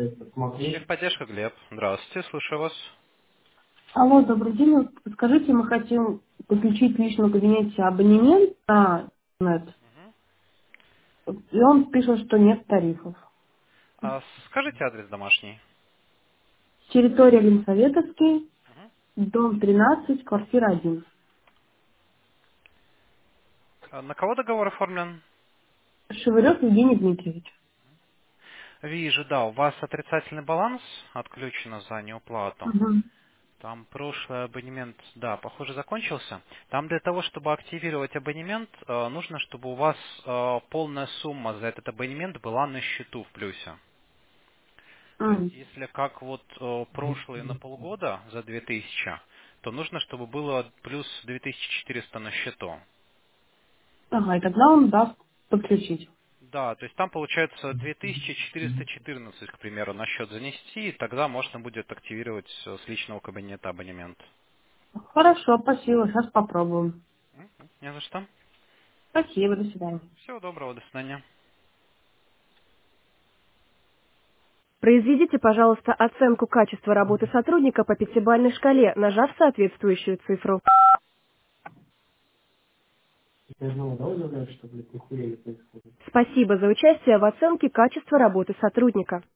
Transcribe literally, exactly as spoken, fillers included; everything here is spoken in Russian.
Техподдержка, Глеб. Здравствуйте, слушаю вас. Алло, добрый день. Вот Скажите, мы хотим подключить в личном кабинете абонемент на интернет, и он пишет, что нет тарифов. А скажите адрес домашний. Территория Ленсоветовский, Мгм. дом тринадцать, квартира один. А на кого договор оформлен? Шевырев Евгений Дмитриевич. Вижу, да, у вас отрицательный баланс отключено за неуплату. Мгм. Там прошлый абонемент, да, похоже, закончился. Там для того, чтобы активировать абонемент, э, нужно, чтобы у вас э, полная сумма за этот абонемент была на счету в плюсе. То есть, М. если как вот э, прошлые на полгода за две тысячи, то нужно, чтобы было плюс две тысячи четыреста на счету. Ага, и тогда он даст подключить. Да, то есть там получается две тысячи четыреста четырнадцать, к примеру, на счет занести, и тогда можно будет активировать э, с личного кабинета абонемент. Хорошо, спасибо, сейчас попробуем. Мгм. Не за что. Спасибо, до свидания. Всего доброго, до свидания. Произведите, пожалуйста, оценку качества работы сотрудника по пятибалльной шкале, нажав соответствующую цифру. Спасибо за участие в оценке качества работы сотрудника.